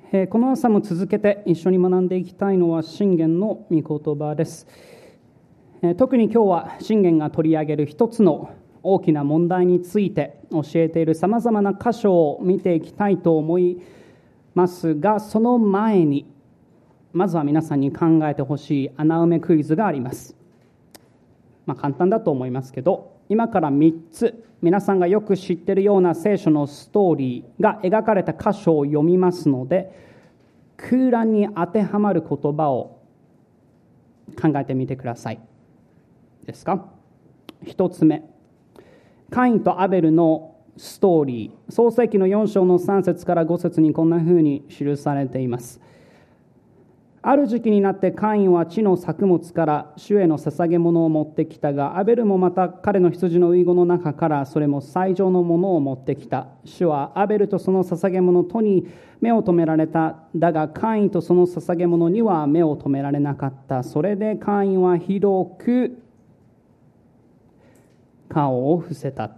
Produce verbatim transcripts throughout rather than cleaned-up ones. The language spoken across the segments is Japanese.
えーこの朝も続けて一緒に学んでいきたいのは箴言の御言葉です。えー特に今日は箴言が取り上げる一つの大きな問題について教えているさまざまな箇所を見ていきたいと思いますが、その前にまずは皆さんに考えてほしい穴埋めクイズがあります。まあ、簡単だと思いますけど、今からみっつ皆さんがよく知っているような聖書のストーリーが描かれた箇所を読みますので、空欄に当てはまる言葉を考えてみてください。ですか？一つ目、カインとアベルのストーリー、創世記のよん章のさん節からご節にこんな風に記されています。ある時期になってカインは地の作物から主への捧げ物を持ってきたが、アベルもまた彼の羊の遺語の中からそれも最上のものを持ってきた。主はアベルとその捧げ物とに目を留められた。だがカインとその捧げ物には目を留められなかった。それでカインはひどく顔を伏せたって。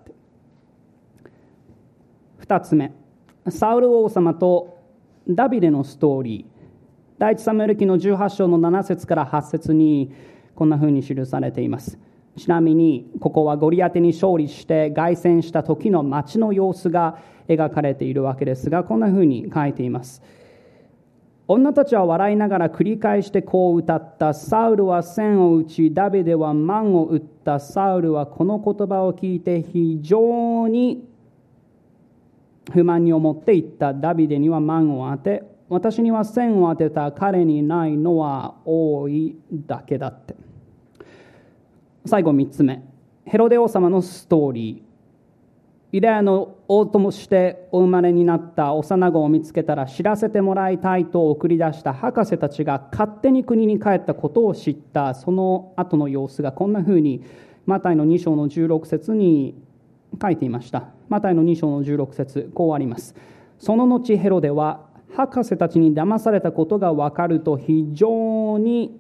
二つ目、サウル王様とダビデのストーリー。第一サムエル記のじゅうはち章のなな節からはち節にこんな風に記されています。ちなみにここはゴリアテに勝利して凱旋した時の町の様子が描かれているわけですが、こんな風に書いています。女たちは笑いながら繰り返してこう歌った。サウルは千を打ち、ダビデは万を打った。サウルはこの言葉を聞いて非常に不満に思っていった。ダビデには万を当て、私には千を当てた。彼にないのは多いだけだって。最後みっつめ、ヘロデ王様のストーリー。ユダヤの王としてお生まれになった幼子を見つけたら知らせてもらいたいと送り出した博士たちが勝手に国に帰ったことを知った。その後の様子がこんな風にマタイのに章のじゅうろく節に書いていました。マタイのに章のじゅうろく節、こうあります。その後ヘロデは博士たちに騙されたことが分かると非常に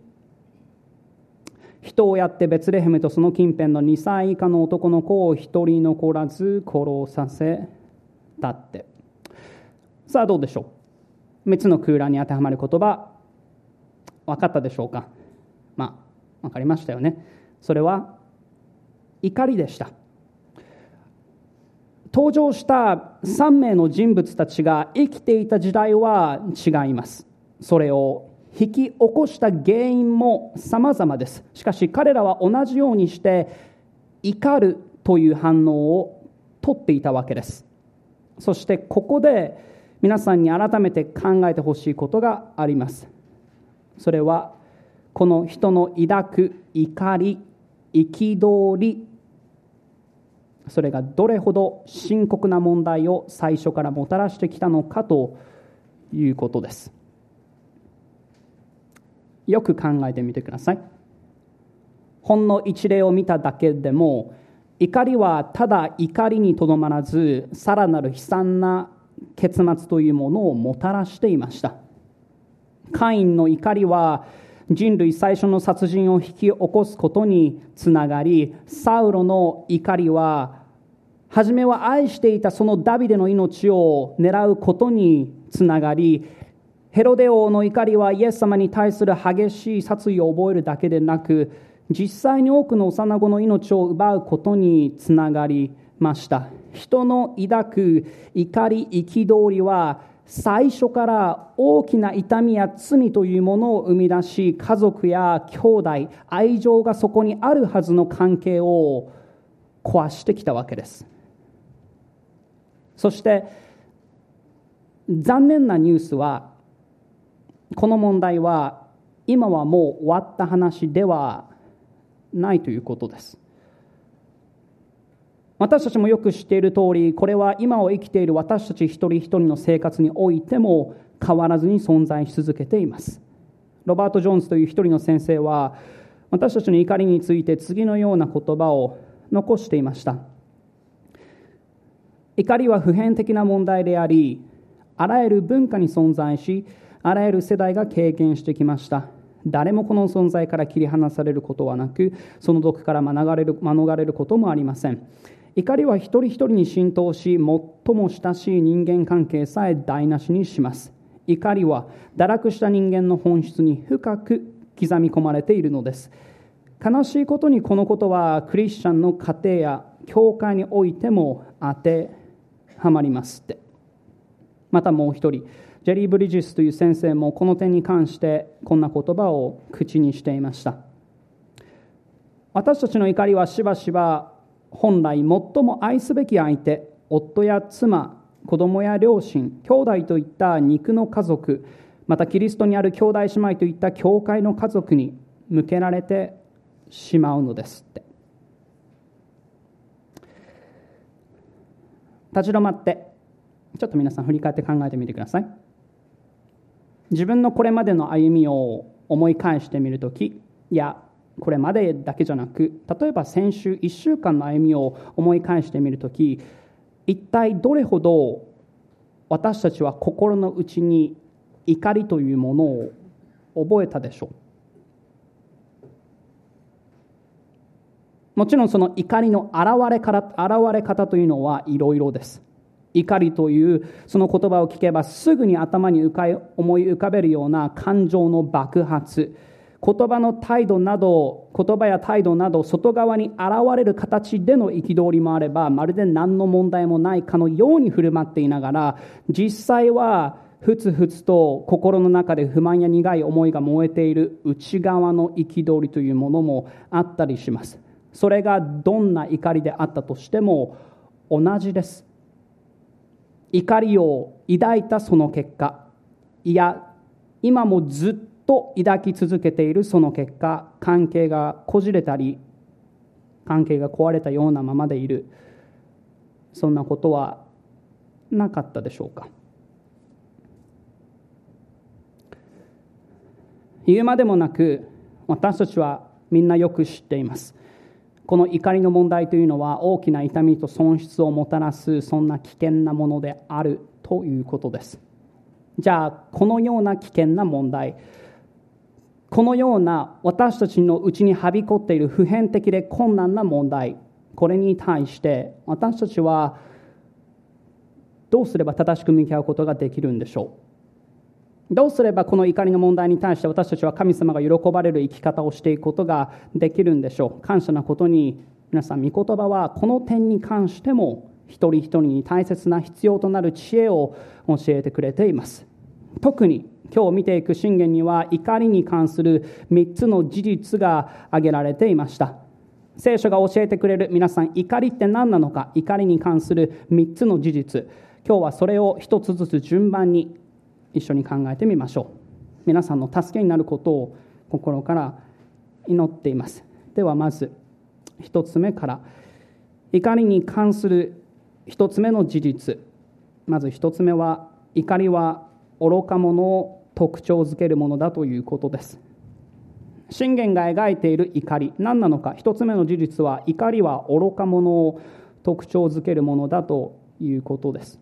人をやってベツレヘムとその近辺のにさい以下の男の子を一人残らず殺させたって。さあどうでしょう。みっつの空欄に当てはまる言葉分かったでしょうか。まあ分かりましたよね。それは怒りでした。登場したさん名の人物たちが生きていた時代は違います。それを引き起こした原因も様々です。しかし彼らは同じようにして怒るという反応をとっていたわけです。そしてここで皆さんに改めて考えてほしいことがあります。それはこの人の抱く怒り、憤り、それがどれほど深刻な問題を最初からもたらしてきたのかということです。よく考えてみてください。ほんの一例を見ただけでも、怒りはただ怒りにとどまらず、さらなる悲惨な結末というものをもたらしていました。カインの怒りは人類最初の殺人を引き起こすことにつながり、サウロの怒りは初めは愛していたそのダビデの命を狙うことにつながり、ヘロデ王の怒りはイエス様に対する激しい殺意を覚えるだけでなく、実際に多くの幼子の命を奪うことにつながりました。人の抱く怒り、憤りは最初から大きな痛みや罪というものを生み出し、家族や兄弟、愛情がそこにあるはずの関係を壊してきたわけです。そして残念なニュースは、この問題は今はもう終わった話ではないということです。私たちもよく知っている通り、これは今を生きている私たち一人一人の生活においても変わらずに存在し続けています。ロバート・ジョーンズという一人の先生は、私たちの怒りについて次のような言葉を残していました。怒りは普遍的な問題であり、あらゆる文化に存在し、あらゆる世代が経験してきました。誰もこの存在から切り離されることはなく、その毒から免れる、免れることもありません。怒りは一人一人に浸透し、最も親しい人間関係さえ台無しにします。 怒りは堕落した人間の本質に深く刻み込まれているのです。悲しいことにこのことはクリスチャンの家庭や教会においても当てはまりますって。またもう一人、ジェリー・ブリジスという先生もこの点に関してこんな言葉を口にしていました。私たちの怒りはしばしば本来最も愛すべき相手、夫や妻、子供や両親、兄弟といった肉の家族、またキリストにある兄弟姉妹といった教会の家族に向けられてしまうのですって。立ち止まってちょっと皆さん振り返って考えてみてください。自分のこれまでの歩みを思い返してみるとき、いやこれまでだけじゃなく、例えば先週いっしゅうかんの歩みを思い返してみるとき、一体どれほど私たちは心の内に怒りというものを覚えたでしょう。もちろんその怒りの現れ方、現れ方というのはいろいろです。怒りというその言葉を聞けばすぐに頭に浮かい思い浮かべるような感情の爆発、言葉の態度など言葉や態度など外側に現れる形での憤りもあれば、まるで何の問題もないかのように振る舞っていながら、実際はふつふつと心の中で不満や苦い思いが燃えている内側の憤りというものもあったりします。それがどんな怒りであったとしても同じです。怒りを抱いたその結果、いや今もずっと抱き続けているその結果、関係がこじれたり関係が壊れたようなままでいる、そんなことはなかったでしょうか。言うまでもなく私たちはみんなよく知っています。この怒りの問題というのは大きな痛みと損失をもたらす、そんな危険なものであるということです。じゃあこのような危険な問題、このような私たちのうちにはびこっている普遍的で困難な問題、これに対して私たちはどうすれば正しく向き合うことができるんでしょう。どうすればこの怒りの問題に対して私たちは神様が喜ばれる生き方をしていくことができるんでしょう。感謝なことに皆さん、御言葉はこの点に関しても一人一人に大切な必要となる知恵を教えてくれています。特に今日見ていく箴言には怒りに関するみっつの事実が挙げられていました。聖書が教えてくれる皆さん、怒りって何なのか、怒りに関するみっつの事実、今日はそれを一つずつ順番に一緒に考えてみましょう。皆さんの助けになることを心から祈っています。ではまず一つ目から、怒りに関する一つ目の事実。まず一つ目は、怒りは愚か者を特徴づけるものだということです。箴言が描いている怒り、何なのか。一つ目の事実は、怒りは愚か者を特徴づけるものだということです。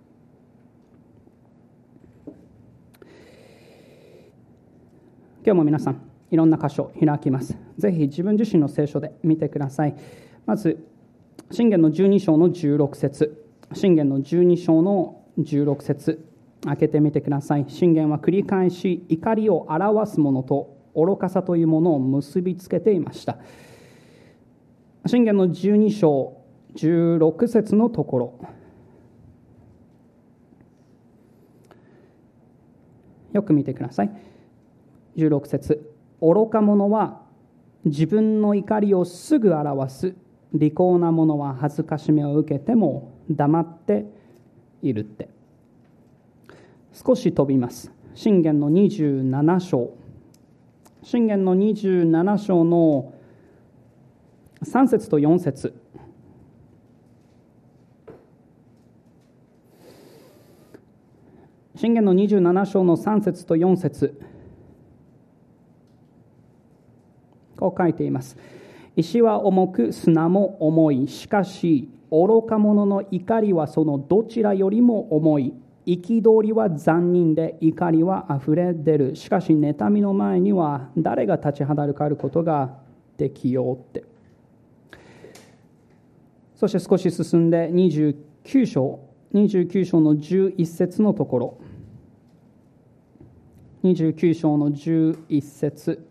今日も皆さんいろんな箇所開きます。ぜひ自分自身の聖書で見てください。まず箴言のじゅうに章のじゅうろく節、箴言のじゅうに章のじゅうろく節、開けてみてください。箴言は繰り返し怒りを表すものと愚かさというものを結びつけていました。箴言のじゅうに章じゅうろく節のところ、よく見てください。じゅうろく節、愚か者は自分の怒りをすぐ表す、利口な者は恥ずかしめを受けても黙っているって。少し飛びます。箴言のにじゅうなな章、箴言のにじゅうなな章のさん節とよん節、箴言のにじゅうなな章のさん節とよん節、こう書いています。石は重く砂も重い、しかし愚か者の怒りはそのどちらよりも重い。憤りは残忍で怒りはあふれ出る。しかし妬みの前には誰が立ちはだかることができようって。そして少し進んでにじゅうきゅう章、にじゅうきゅう章のじゅういち節のところ、 にじゅうきゅう章のじゅういっ節、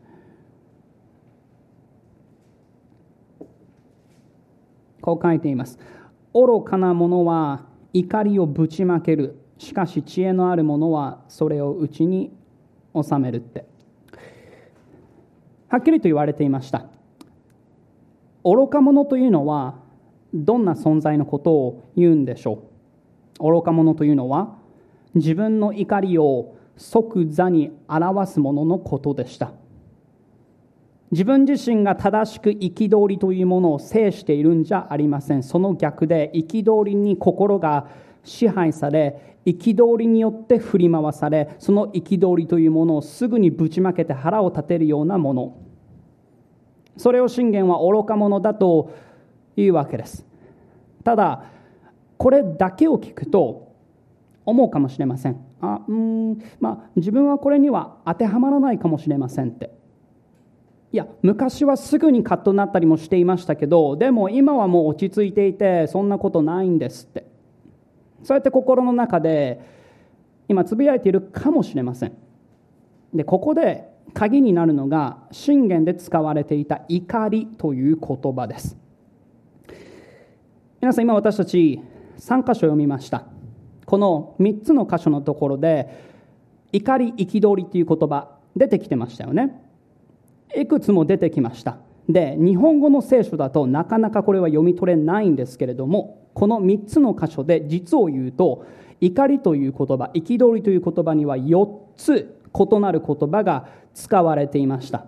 こう書いています。愚かな者は怒りをぶちまける。しかし知恵のある者はそれを内に収めるって。はっきりと言われていました。愚か者というのはどんな存在のことを言うんでしょう。愚か者というのは自分の怒りを即座に表すもののことでした。自分自身が正しく憤りというものを制しているんじゃありません。その逆で憤りに心が支配され、憤りによって振り回され、その憤りというものをすぐにぶちまけて腹を立てるようなもの、それを信玄は愚か者だというわけです。ただこれだけを聞くと思うかもしれません。あうーんまあ自分はこれには当てはまらないかもしれませんって。いや昔はすぐにカッとなったりもしていましたけど、でも今はもう落ち着いていてそんなことないんですって、そうやって心の中で今つぶやいているかもしれません。でここで鍵になるのが箴言で使われていた怒りという言葉です。皆さん、今私たちさん箇所読みました。このみっつの箇所のところで怒り、憤りという言葉出てきてましたよね。いくつも出てきました。で日本語の聖書だとなかなかこれは読み取れないんですけれども、このみっつの箇所で実を言うと怒りという言葉、憤りという言葉にはよっつ異なる言葉が使われていました。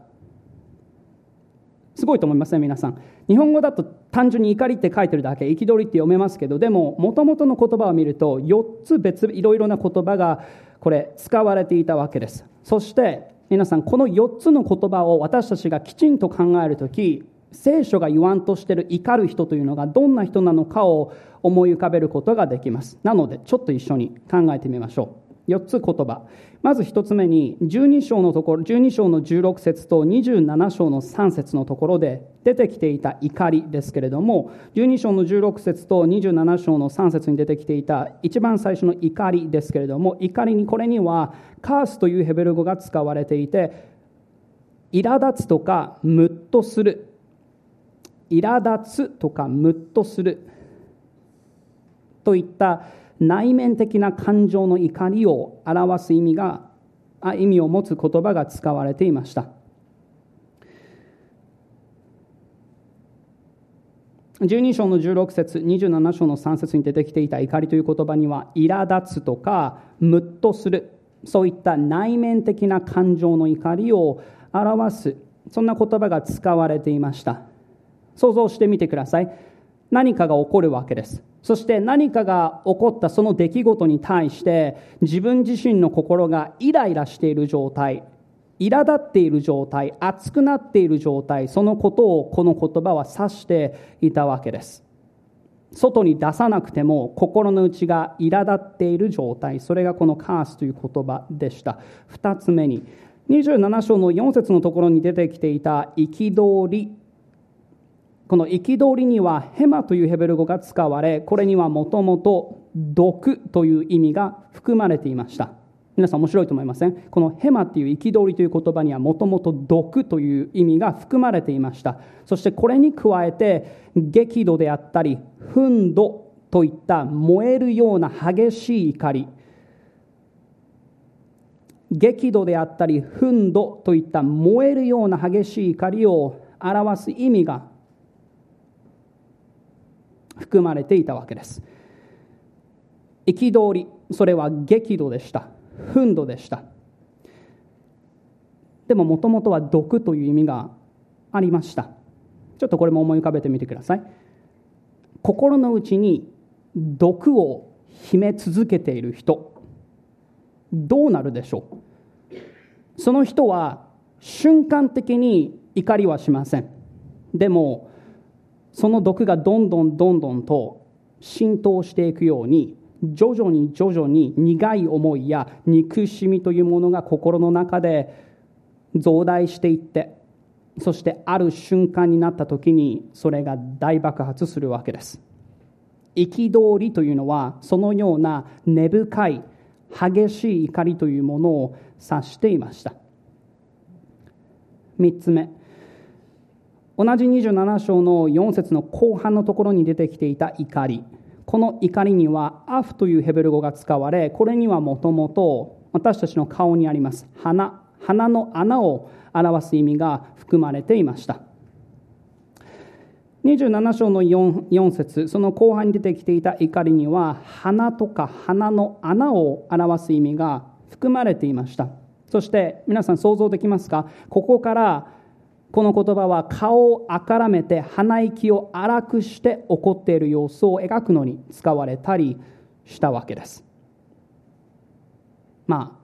すごいと思いますね、皆さん。日本語だと単純に怒りって書いてるだけ、憤りって読めますけど、でも元々の言葉を見るとよっつ別いろいろな言葉がこれ使われていたわけです。そして皆さん、このよっつの言葉を私たちがきちんと考えるとき、聖書が言わんとしている怒る人というのがどんな人なのかを思い浮かべることができます。なのでちょっと一緒に考えてみましょう。よっつ言葉、まずひとつめにじゅうに章のところ、じゅうに章のじゅうろく節とにじゅうなな章のさん節のところで出てきていた怒りですけれども、じゅうに章のじゅうろく節とにじゅうなな章のさん節に出てきていた一番最初の怒りですけれども、怒りにこれにはカースというヘベル語が使われていて、苛立つとかムッとする、苛立つとかムッとするといった内面的な感情の怒りを表す意味が意味を持つ言葉が使われていました。じゅうに章のじゅうろく節、にじゅうなな章のさん節に出てきていた怒りという言葉には、苛立つとかムッとする、そういった内面的な感情の怒りを表す、そんな言葉が使われていました。想像してみてください。何かが起こるわけです。そして何かが起こったその出来事に対して自分自身の心がイライラしている状態、苛立っている状態、熱くなっている状態、そのことをこの言葉は指していたわけです。外に出さなくても心の内が苛立っている状態、それがこのカースという言葉でした。二つ目ににじゅうなな章のよん節のところに出てきていた憤り、この憤りにはヘマというヘベル語が使われ、これにはもともと毒という意味が含まれていました。皆さん面白いと思いません？このヘマという憤りという言葉にはもともと毒という意味が含まれていました。そしてこれに加えて激怒であったり憤怒といった燃えるような激しい怒り、激怒であったり憤怒といった燃えるような激しい怒りを表す意味が含まれていたわけです。憤り、それは激怒でした。憤怒でした。でももともとは毒という意味がありました。ちょっとこれも思い浮かべてみてください。心の内に毒を秘め続けている人、どうなるでしょう？その人は瞬間的に怒りはしません。でもその毒がどんどんどんどんと浸透していくように、徐々に徐々に苦い思いや憎しみというものが心の中で増大していって、そしてある瞬間になった時にそれが大爆発するわけです。憤りというのはそのような根深い激しい怒りというものを指していました。みっつめ、同じにじゅうなな章のよん節の後半のところに出てきていた怒り、この怒りにはアフというヘブル語が使われ、これにはもともと私たちの顔にあります鼻、鼻の穴を表す意味が含まれていました。にじゅうなな章の 4, 4節、その後半に出てきていた怒りには鼻とか鼻の穴を表す意味が含まれていました。そして皆さん想像できますか？ここからこの言葉は顔をあからめて鼻息を荒くして怒っている様子を描くのに使われたりしたわけです。ま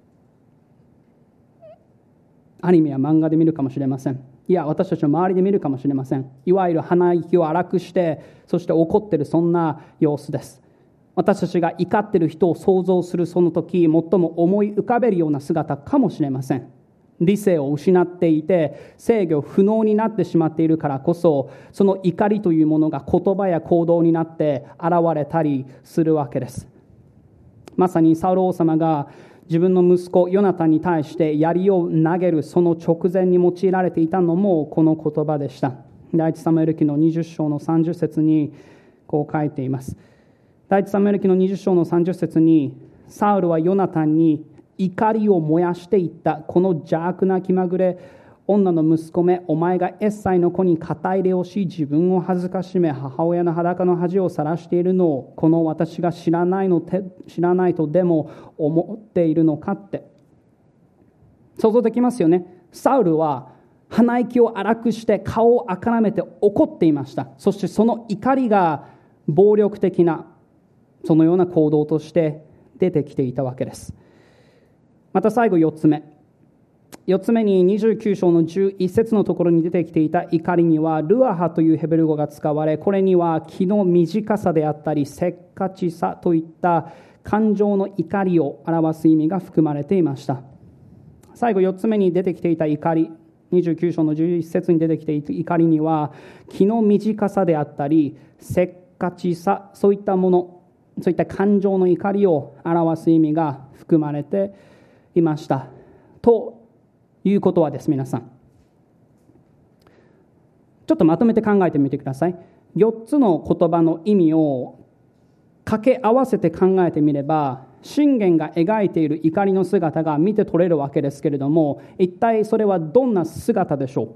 あアニメや漫画で見るかもしれません。いや、私たちの周りで見るかもしれません。いわゆる鼻息を荒くして、そして怒っている、そんな様子です。私たちが怒っている人を想像するその時、最も思い浮かべるような姿かもしれません。理性を失っていて、制御不能になってしまっているからこそ、その怒りというものが言葉や行動になって現れたりするわけです。まさにサウル王様が自分の息子ヨナタンに対して槍を投げるその直前に用いられていたのもこの言葉でした。第一サムエル記のにじゅう章のさんじゅう節にこう書いています。第一サムエル記のにじゅう章のさんじゅう節に、サウルはヨナタンに怒りを燃やしていった。この邪悪な気まぐれ女の息子め、お前がエッサイの子に肩入れをし、自分を恥ずかしめ、母親の裸の恥を晒しているのを、この私が知らないのて知らないとでも思っているのかって。想像できますよね。サウルは鼻息を荒くして顔をあからめて怒っていました。そしてその怒りが暴力的なそのような行動として出てきていたわけです。また最後よっつめ、よっつめににじゅうきゅう章のじゅういち節のところに出てきていた怒りにはルアハというヘブル語が使われ、これには気の短さであったりせっかちさといった感情の怒りを表す意味が含まれていました。最後よっつめに出てきていた怒り、にじゅうきゅう章のじゅういち節に出てきていた怒りには気の短さであったりせっかちさ、そういったもの、そういった感情の怒りを表す意味が含まれていました。ということはです、皆さん、ちょっとまとめて考えてみてください。よっつの言葉の意味を掛け合わせて考えてみれば、箴言が描いている怒りの姿が見て取れるわけですけれども、一体それはどんな姿でしょう？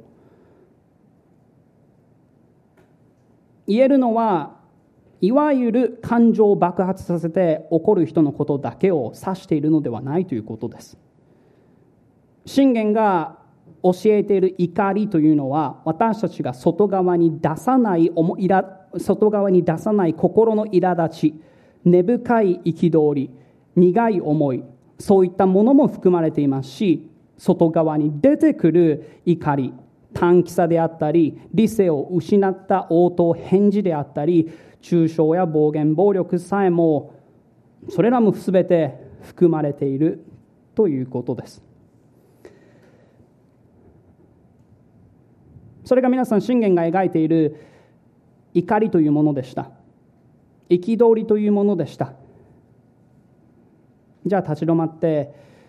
言えるのは、いわゆる感情を爆発させて怒る人のことだけを指しているのではないということです。箴言が教えている怒りというのは、私たちが外側に出さない外側に出さない心の苛立ち、根深い憤り、苦い思い、そういったものも含まれていますし、外側に出てくる怒り、短気さであったり、理性を失った応答返事であったり、中傷や暴言暴力さえも、それらもすべて含まれているということです。それが皆さん箴言が描いている怒りというものでした。憤りというものでした。じゃあ立ち止まって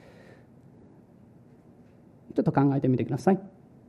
ちょっと考えてみてください。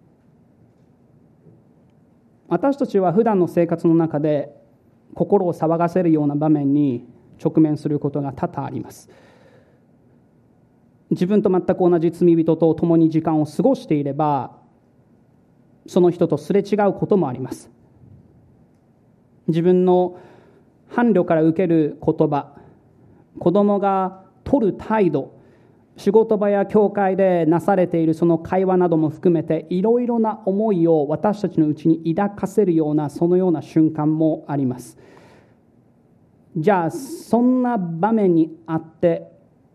私たちは普段の生活の中で心を騒がせるような場面に直面することが多々あります。自分と全く同じ罪人と共に時間を過ごしていれば、その人とすれ違うこともあります。自分の伴侶から受ける言葉、子供が取る態度、仕事場や教会でなされているその会話なども含めて、いろいろな思いを私たちのうちに抱かせるような、そのような瞬間もあります。じゃあそんな場面にあって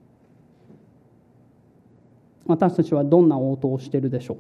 私たちはどんな応答をしているでしょう？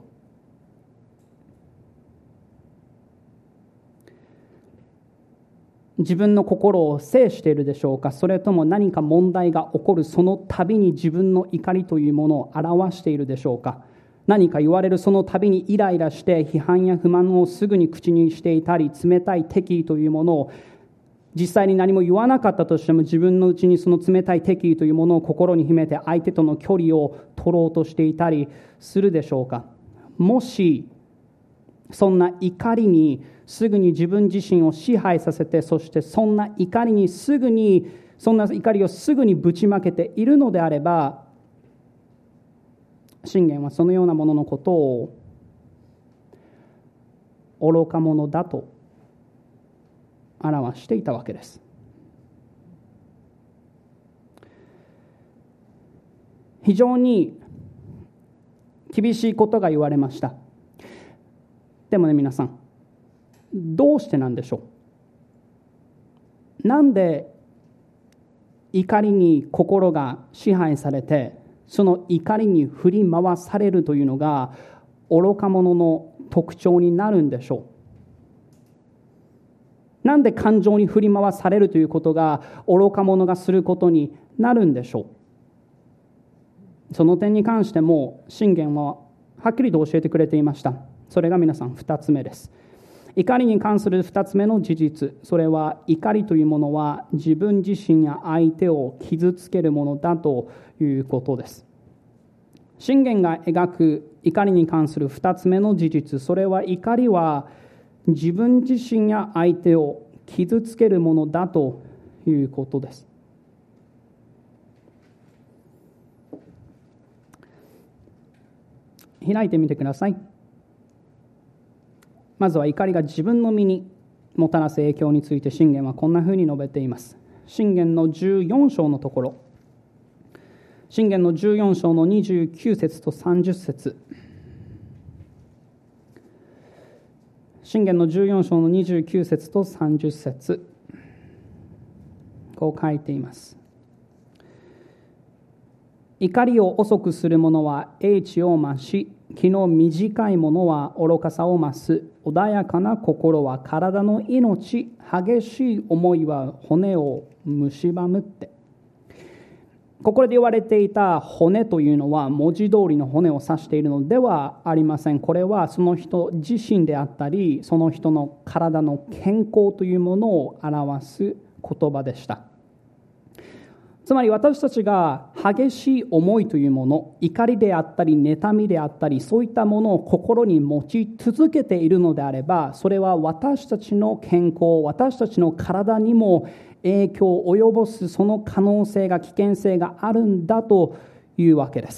自分の心を制しているでしょうか？それとも何か問題が起こるその度に自分の怒りというものを表しているでしょうか？何か言われるその度にイライラして批判や不満をすぐに口にしていたり、冷たい敵意というものを実際に何も言わなかったとしても、自分のうちにその冷たい敵意というものを心に秘めて相手との距離を取ろうとしていたりするでしょうか。もしそんな怒りにすぐに自分自身を支配させて、そしてそんな怒りにすぐにそんな怒りをすぐにぶちまけているのであれば、箴言はそのようなもののことを愚か者だと表していたわけです。非常に厳しいことが言われました。でもね、皆さん、どうしてなんでしょう。なんで怒りに心が支配されて、その怒りに振り回されるというのが愚か者の特徴になるんでしょう。なんで感情に振り回されるということが愚か者がすることになるんでしょう。その点に関しても箴言ははっきりと教えてくれていました。それが皆さんふたつめです。怒りに関するふたつめの事実、それは怒りというものは自分自身や相手を傷つけるものだということです。箴言が描く怒りに関するふたつめの事実、それは怒りは自分自身や相手を傷つけるものだということです。開いてみてください。まずは怒りが自分の身にもたらす影響について箴言はこんなふうに述べています。箴言のじゅうよん章のところ、箴言のじゅうよん章のにじゅうきゅう節とさんじゅう節、箴言のじゅうよん章のにじゅうきゅう節とさんじゅう節、こう書いています。怒りを遅くする者は英知を増し、気の短い者は愚かさを増す。穏やかな心は体の命、激しい思いは骨を蝕むって。ここで言われていた骨というのは文字通りの骨を指しているのではありません。これはその人自身であったり、その人の体の健康というものを表す言葉でした。つまり私たちが激しい思いというもの、怒りであったり妬みであったり、そういったものを心に持ち続けているのであれば、それは私たちの健康、私たちの体にも影響を及ぼす、その可能性が、危険性があるんだというわけです。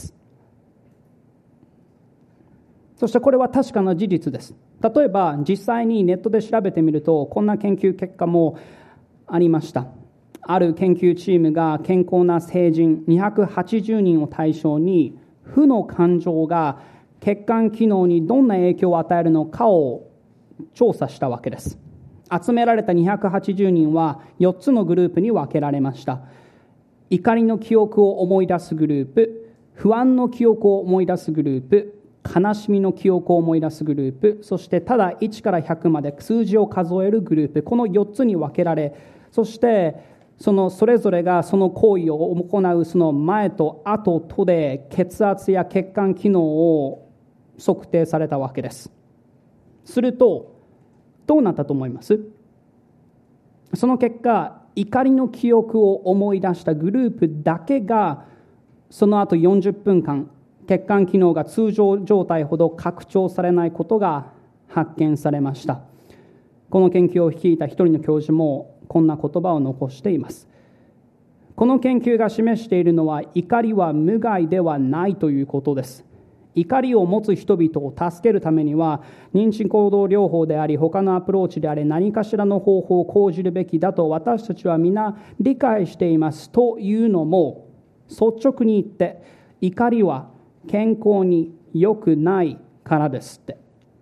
そしてこれは確かな事実です。例えば実際にネットで調べてみると、こんな研究結果もありました。ある研究チームが健康な成人にひゃくはちじゅうにんを対象に、負の感情が血管機能にどんな影響を与えるのかを調査したわけです。集められたにひゃくはちじゅうにんはよっつのグループに分けられました。怒りの記憶を思い出すグループ、不安の記憶を思い出すグループ、悲しみの記憶を思い出すグループ、そしてただいちからひゃくまで数字を数えるグループ、このよっつに分けられ、そしてそのそれぞれがその行為を行うその前と後とで血圧や血管機能を測定されたわけです。するとどうなったと思います？その結果、怒りの記憶を思い出したグループだけがその後よんじゅっぷんかん血管機能が通常状態ほど拡張されないことが発見されました。この研究を率いた一人の教授もこんな言葉を残しています。この研究が示しているのは、怒りは無害ではないということです。怒りを持つ人々を助けるためには、認知行動療法であり、他のアプローチであり、何かしらの方法を講じるべきだと私たちは皆理解しています。というのも、率直に言って怒りは健康に良くないからですって。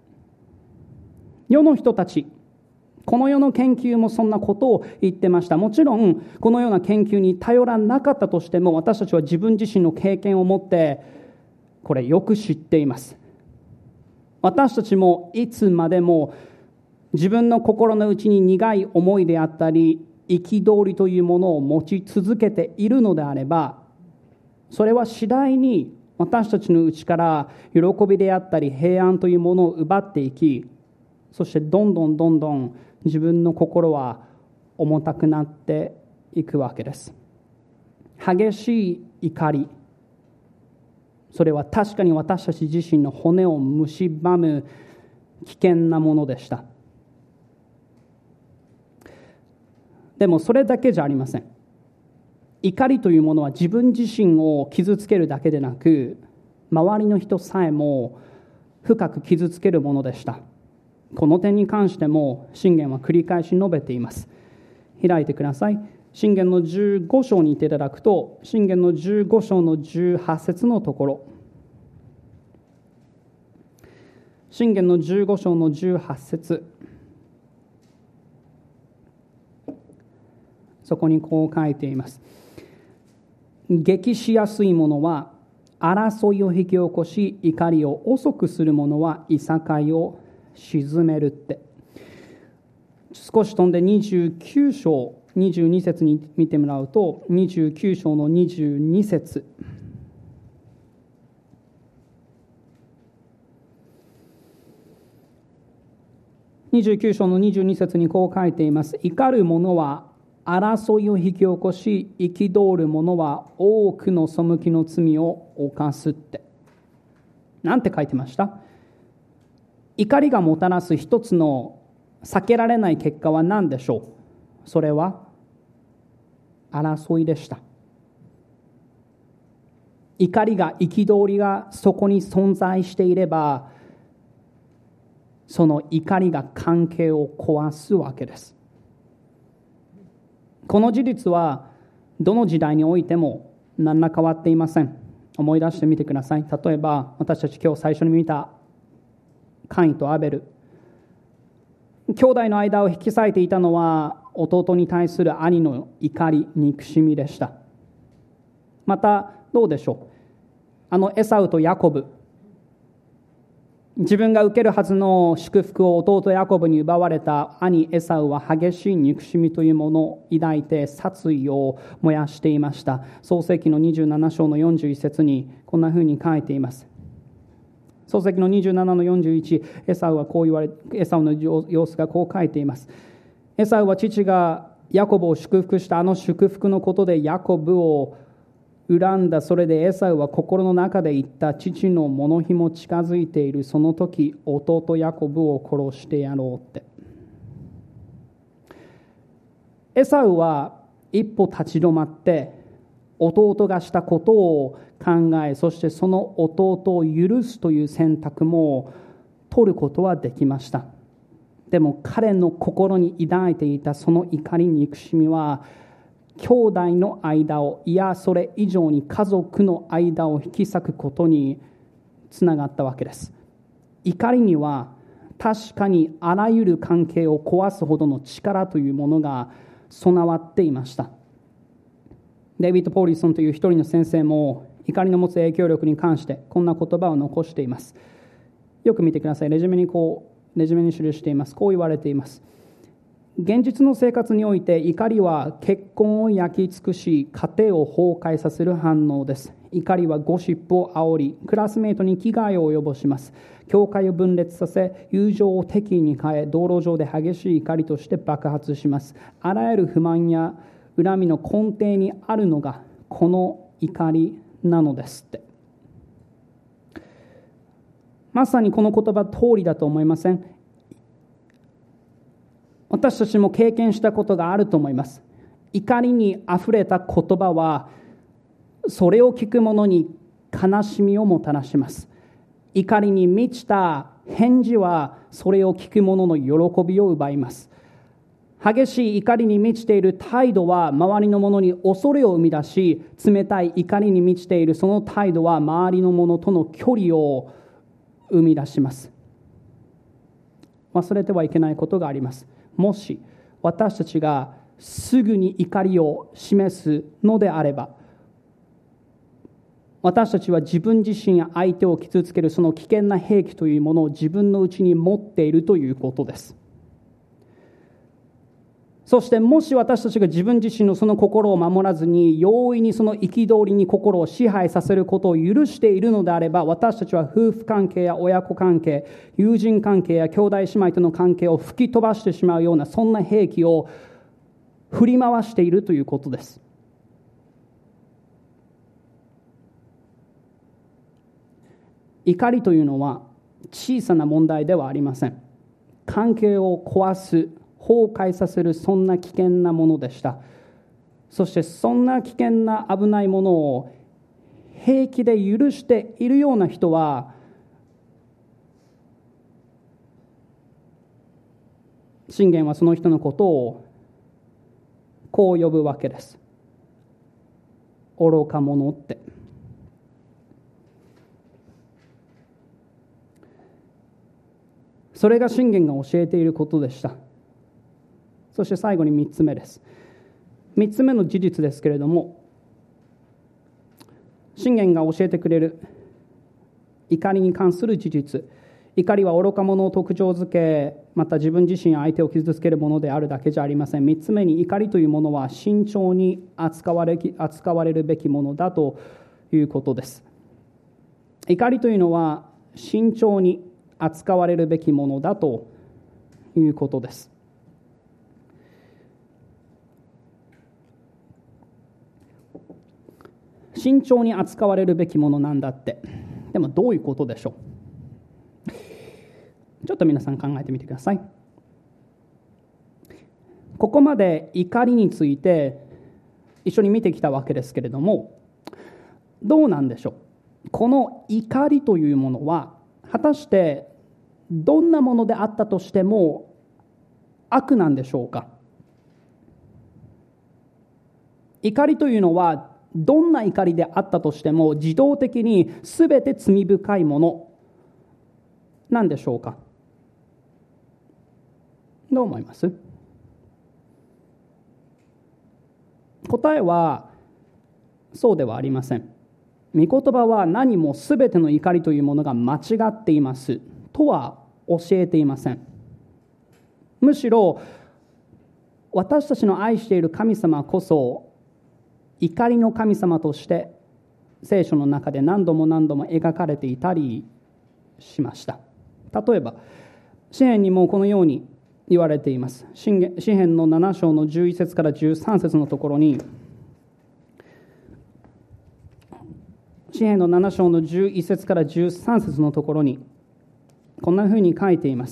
世の人たち、この世の研究もそんなことを言ってました。もちろんこのような研究に頼らなかったとしても、私たちは自分自身の経験を持ってこれよく知っています。私たちもいつまでも自分の心の内に苦い思いであったり、憤りというものを持ち続けているのであれば、それは次第に私たちの内から喜びであったり平安というものを奪っていき、そしてどんどんどんどん自分の心は重たくなっていくわけです。激しい怒り、それは確かに私たち自身の骨を蝕む危険なものでした。でもそれだけじゃありません。怒りというものは自分自身を傷つけるだけでなく、周りの人さえも深く傷つけるものでした。この点に関しても箴言は繰り返し述べています。開いてください。箴言のじゅうご章に行っていただくと、箴言のじゅうご章のじゅうはち節のところ、箴言のじゅうご章のじゅうはち節、そこにこう書いています。激しやすいものは争いを引き起こし、怒りを遅くするものはいさかいを鎮めるって。少し飛んでにじゅうきゅう章にじゅうに節に見てもらうと、にじゅうきゅう章のにじゅうに節、にじゅうきゅう章のにじゅうに節にこう書いています。怒る者は争いを引き起こし、憤る者は多くの背きの罪を犯すって。なんて書いてました？怒りがもたらす一つの避けられない結果は何でしょう？それは争いでした。怒りが、憤りがそこに存在していれば、その怒りが関係を壊すわけです。この事実はどの時代においても何ら変わっていません。思い出してみてください。例えば私たち今日最初に見たカインとアベル、兄弟の間を引き裂いていたのは弟に対する兄の怒り、憎しみでした。またどうでしょう、あのエサウとヤコブ、自分が受けるはずの祝福を弟ヤコブに奪われた兄エサウは激しい憎しみというものを抱いて殺意を燃やしていました。創世記のにじゅうなな章のよんじゅういち節にこんなふうに書いています。創世記のにじゅうななのよんじゅういち、エサウはこう言われ、エサウの様子がこう書いています。エサウは父がヤコブを祝福したあの祝福のことでヤコブを恨んだ。それでエサウは心の中で言った。父の物日も近づいている。その時弟ヤコブを殺してやろうって。エサウは一歩立ち止まって弟がしたことを考え、そしてその弟を許すという選択も取ることはできました。でも彼の心に抱いていたその怒り、憎しみは兄弟の間を、いやそれ以上に家族の間を引き裂くことにつながったわけです。怒りには確かにあらゆる関係を壊すほどの力というものが備わっていました。デイビッド・ポーリソンという一人の先生も怒りの持つ影響力に関してこんな言葉を残しています。よく見てください。レジュメにこうレジュメに記しています。こう言われています。現実の生活において怒りは結婚を焼き尽くし、家庭を崩壊させる反応です。怒りはゴシップを煽り、クラスメートに危害を及ぼします。教会を分裂させ、友情を敵意に変え、道路上で激しい怒りとして爆発します。あらゆる不満や恨みの根底にあるのがこの怒りなのですって。まさにこの言葉通りだと思いません？私たちも経験したことがあると思います。怒りにあふれた言葉はそれを聞く者に悲しみをもたらします。怒りに満ちた返事はそれを聞く者の喜びを奪います。激しい怒りに満ちている態度は周りの者に恐れを生み出し、冷たい怒りに満ちているその態度は周りの者との距離を生み出します。忘れてはいけないことがあります。もし私たちがすぐに怒りを示すのであれば、私たちは自分自身や相手を傷つけるその危険な兵器というものを自分のうちに持っているということです。そしてもし私たちが自分自身のその心を守らずに容易にその憤りに心を支配させることを許しているのであれば、私たちは夫婦関係や親子関係、友人関係や兄弟姉妹との関係を吹き飛ばしてしまうようなそんな兵器を振り回しているということです。怒りというのは小さな問題ではありません。関係を壊す、崩壊させる、そんな危険なものでした。そしてそんな危険な危ないものを平気で許しているような人は、箴言はその人のことをこう呼ぶわけです。愚か者って。それが箴言が教えていることでした。そして最後にみっつめです。みっつめの事実ですけれども、箴言が教えてくれる怒りに関する事実。怒りは愚か者を特徴づけ、また自分自身や相手を傷つけるものであるだけじゃありません。みっつめに、怒りというものは慎重に扱われ、扱われるべきものだということです。怒りというのは慎重に扱われるべきものだということです。慎重に扱われるべきものなんだって。でもどういうことでしょう。ちょっと皆さん考えてみてください。ここまで怒りについて一緒に見てきたわけですけれども、どうなんでしょう。この怒りというものは果たしてどんなものであったとしても悪なんでしょうか。怒りというのはどんな怒りであったとしても自動的に全て罪深いものなんでしょうか。どう思います？答えはそうではありません。御言葉は何も全ての怒りというものが間違っていますとは教えていません。むしろ私たちの愛している神様こそ怒りの神様として聖書の中で何度も何度も描かれていたりしました。例えば詩編にもこのように言われています。詩編のなな章のじゅういち節からじゅうさん節のところに、詩編のなな章のじゅういち節からじゅうさん節のところにこんなふうに書いています。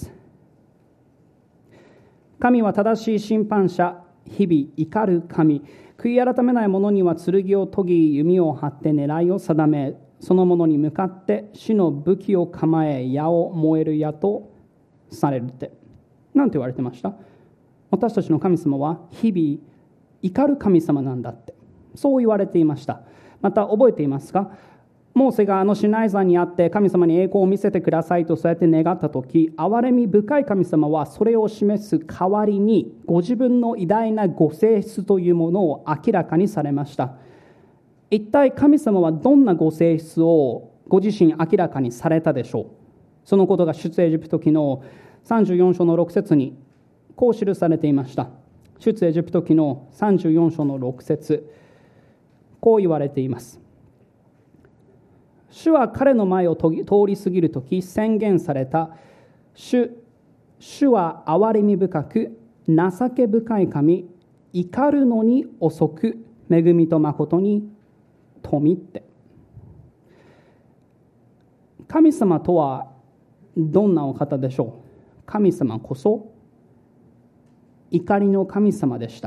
神は正しい審判者、日々怒る神。悔い改めない者には剣を研ぎ、弓を張って狙いを定め、その者に向かって死の武器を構え、矢を燃える矢とされるって。なんて言われてました？私たちの神様は日々怒る神様なんだって。そう言われていました。また覚えていますか？モーセがあのシナイ山にあって神様に栄光を見せてくださいとそうやって願ったとき、憐れみ深い神様はそれを示す代わりにご自分の偉大なご性質というものを明らかにされました。一体神様はどんなご性質をご自身明らかにされたでしょう。そのことが出エジプト記のさんじゅうよん章のろく節にこう記されていました。出エジプト記のさんじゅうよん章のろく節、こう言われています。主は彼の前を通り過ぎるとき宣言された。主、主は憐れみ深く情け深い神、怒るのに遅く恵みと誠に富って。神様とはどんなお方でしょう。神様こそ怒りの神様でした。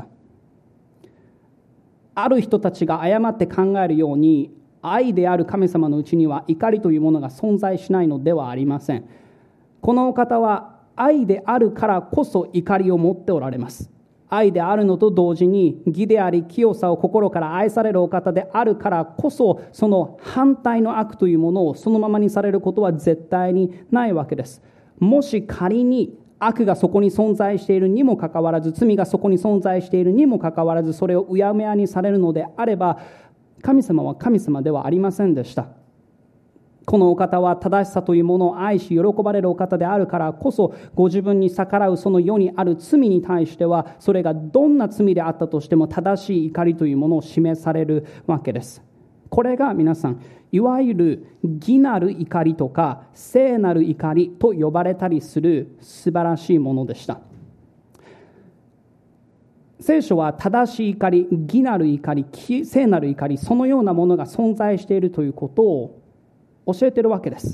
ある人たちが誤って考えるように、愛である神様のうちには怒りというものが存在しないのではありません。このお方は愛であるからこそ怒りを持っておられます。愛であるのと同時に義であり清さを心から愛されるお方であるからこそ、その反対の悪というものをそのままにされることは絶対にないわけです。もし仮に悪がそこに存在しているにもかかわらず、罪がそこに存在しているにもかかわらず、それをうやむやにされるのであれば、神様は神様ではありませんでした。このお方は正しさというものを愛し喜ばれるお方であるからこそ、ご自分に逆らうその世にある罪に対しては、それがどんな罪であったとしても正しい怒りというものを示されるわけです。これが皆さん、いわゆる義なる怒りとか聖なる怒りと呼ばれたりする素晴らしいものでした。 聖書は正しい怒り、義なる怒り、聖なる怒り、そのようなものが存在しているということを教えているわけです。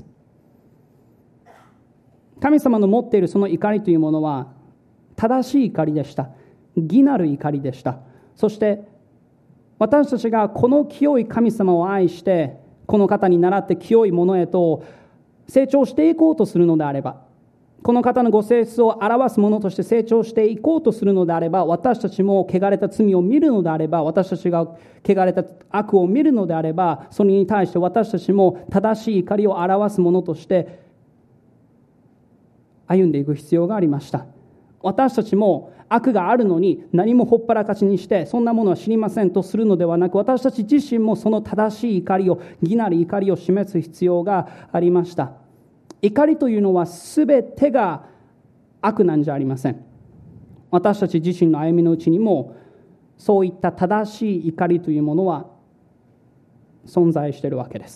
神様の持っているその怒りというものは正しい怒りでした。義なる怒りでした。そして私たちがこの清い神様を愛して、この方に倣って清いものへと成長していこうとするのであれば、この方のご性質を表すものとして成長していこうとするのであれば、私たちも汚れた罪を見るのであれば、私たちが汚れた悪を見るのであれば、それに対して私たちも正しい怒りを表すものとして歩んでいく必要がありました。私たちも悪があるのに何もほっぱらかしにして、そんなものは知りませんとするのではなく、私たち自身もその正しい怒りを、義なる怒りを示す必要がありました。怒りというのは全てが悪なんじゃありません。私たち自身の歩みのうちにもそういった正しい怒りというものは存在しているわけです。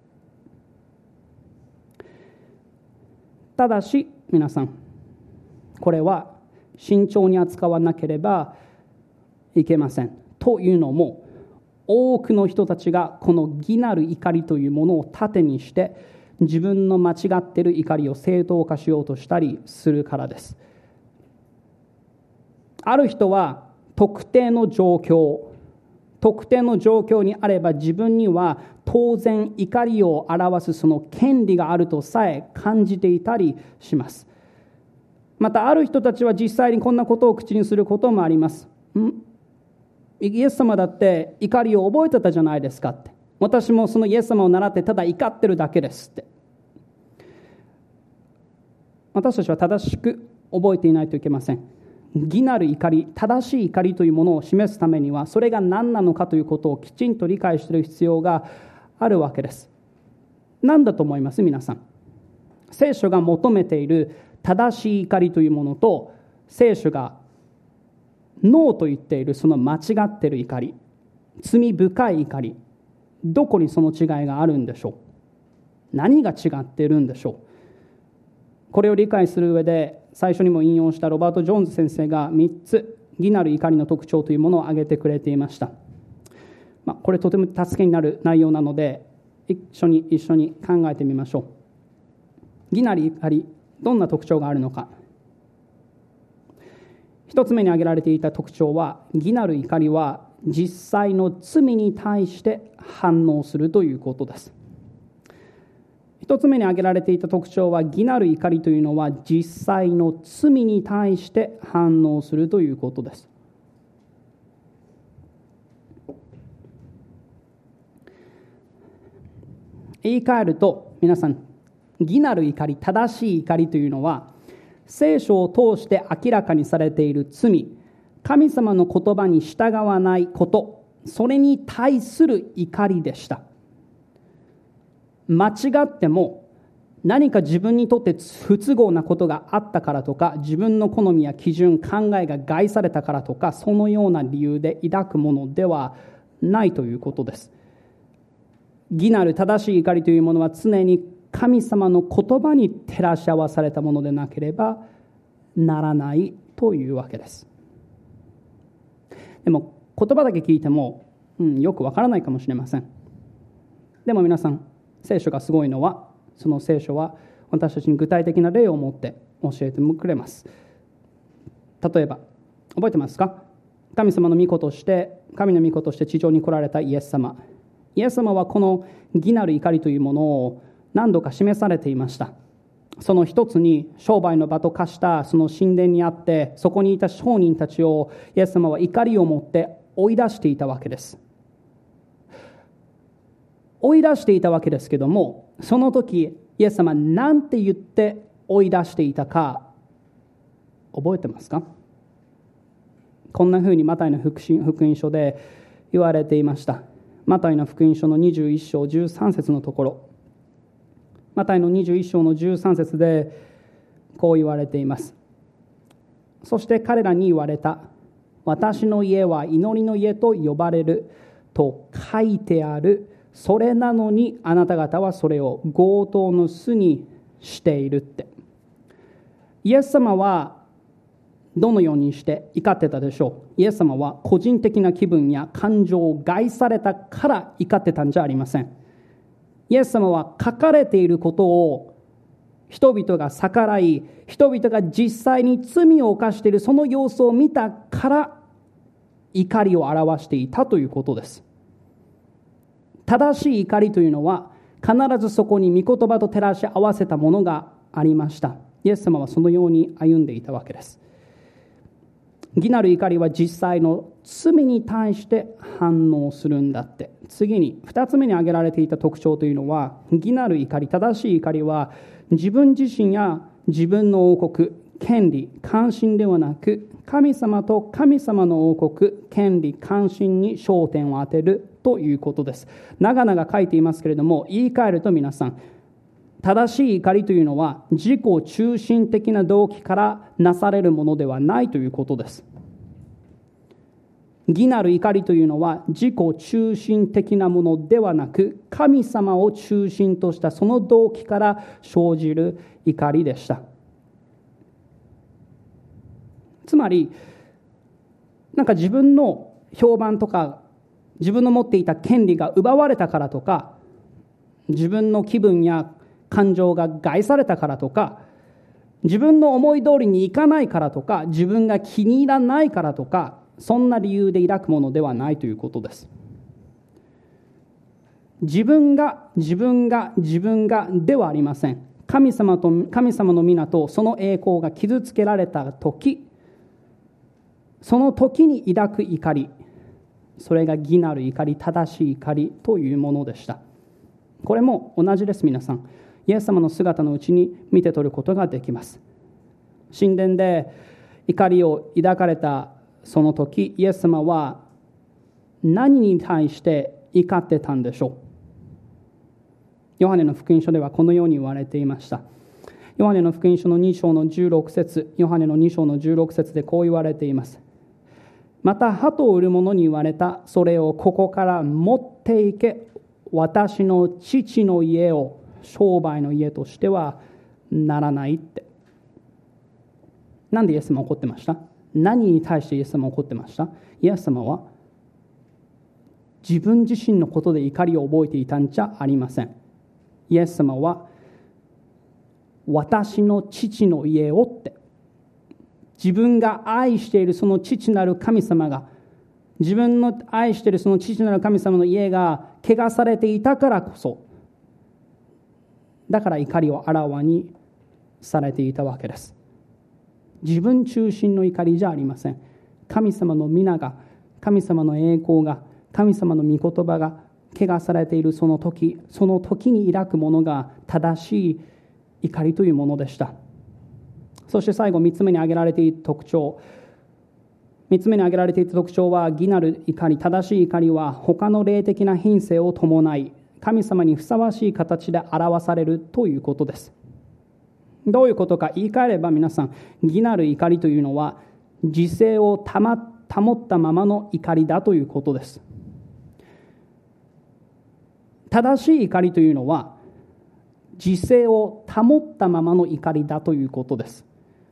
ただし皆さん、これは慎重に扱わなければいけません。というのも、多くの人たちがこの義なる怒りというものを盾にして自分の間違っている怒りを正当化しようとしたりするからです。ある人は特定の状況、特定の状況にあれば自分には当然怒りを表すその権利があるとさえ感じていたりします。またある人たちは実際にこんなことを口にすることもあります。んイエス様だって怒りを覚えてたじゃないですかって。私もそのイエス様を習ってただ怒ってるだけですって。私たちは正しく覚えていないといけません。義なる怒り、正しい怒りというものを示すためには、それが何なのかということをきちんと理解している必要があるわけです。何だと思います皆さん。聖書が求めている正しい怒りというものと、聖書がノーと言っているその間違っている怒り、罪深い怒り、どこにその違いがあるんでしょう。何が違っているんでしょう。これを理解する上で、最初にも引用したロバート・ジョーンズ先生がみっつ義なる怒りの特徴というものを挙げてくれていました。まあ、これとても助けになる内容なので、一緒に一緒に考えてみましょう。義なる怒り、どんな特徴があるのか。一つ目に挙げられていた特徴は、義なる怒りは実際の罪に対して反応するということです。一つ目に挙げられていた特徴は、義なる怒りというのは実際の罪に対して反応するということです。言い換えると、皆さん、義なる怒り、正しい怒りというのは、聖書を通して明らかにされている罪、神様の言葉に従わないこと、それに対する怒りでした。間違っても何か自分にとって不都合なことがあったからとか、自分の好みや基準、考えが害されたからとか、そのような理由で抱くものではないということです。義なる正しい怒りというものは常に神様の言葉に照らし合わされたものでなければならないというわけです。でも言葉だけ聞いても、うん、よくわからないかもしれません。でも皆さん、聖書がすごいのは、その聖書は私たちに具体的な例を持って教えてくれます。例えば、覚えてますか？神様の御子として、神の御子として地上に来られたイエス様。イエス様はこの義なる怒りというものを何度か示されていました。その一つに、商売の場と化したその神殿にあって、そこにいた商人たちをイエス様は怒りを持って追い出していたわけです。追い出していたわけですけども、その時イエス様は何て言って追い出していたか覚えてますか？こんなふうにマタイの福音書で言われていました。マタイの福音書のにじゅういっ章じゅうさん節のところ、マタイのにじゅういっ章のじゅうさん節でこう言われています。そして彼らに言われた。私の家は祈りの家と呼ばれると書いてある。それなのにあなた方はそれを強盗の巣にしているって。イエス様はどのようにして怒ってたでしょう。イエス様は個人的な気分や感情を害されたから怒ってたんじゃありません。イエス様は書かれていることを人々が逆らい、人々が実際に罪を犯しているその様子を見たから怒りを表していたということです。正しい怒りというのは必ずそこに御言葉と照らし合わせたものがありました。イエス様はそのように歩んでいたわけです。義なる怒りは実際の罪に対して反応するんだって。次にふたつめに挙げられていた特徴というのは、義なる怒り、正しい怒りは自分自身や自分の王国、権利、関心ではなく、神様と神様の王国、権利、関心に焦点を当てるということです。長々書いていますけれども、言い換えると皆さん、正しい怒りというのは自己中心的な動機からなされるものではないということです。義なる怒りというのは自己中心的なものではなく、神様を中心としたその動機から生じる怒りでした。つまりなんか自分の評判とか自分の持っていた権利が奪われたからとか、自分の気分や感情が害されたからとか、自分の思い通りにいかないからとか、自分が気に入らないからとか、そんな理由で抱くものではないということです。自分が自分が自分がではありません。神様と神様の皆とその栄光が傷つけられた時、その時に抱く怒り、それが義なる怒り、正しい怒りというものでした。これも同じです。皆さん、イエス様の姿のうちに見て取ることができます。神殿で怒りを抱かれたその時、イエス様は何に対して怒ってたんでしょう。ヨハネの福音書ではこのように言われていました。ヨハネの福音書のに章のじゅうろく節、ヨハネのに章のじゅうろく節でこう言われています。また鳩を売る者に言われた。それをここから持っていけ。私の父の家を商売の家としてはならないって。なんでイエス様は怒ってました？何に対してイエス様は怒ってました？イエス様は自分自身のことで怒りを覚えていたんじゃありません。イエス様は私の父の家をって、自分が愛しているその父なる神様が、自分の愛しているその父なる神様の家が汚されていたからこそ、だから怒りをあらわにされていたわけです。自分中心の怒りじゃありません。神様の皆が、神様の栄光が、神様の御言葉が汚されているその時、その時に抱くものが正しい怒りというものでした。そして最後みっつめに挙げられている特徴、みっつめに挙げられている特徴は、義なる怒り、正しい怒りは他の霊的な品性を伴い、神様にふさわしい形で表されるということです。どういうことか言い換えれば、皆さん、義なる怒りというのは自制をたま保ったままの怒りだということです。正しい怒りというのは自制を保ったままの怒りだということです。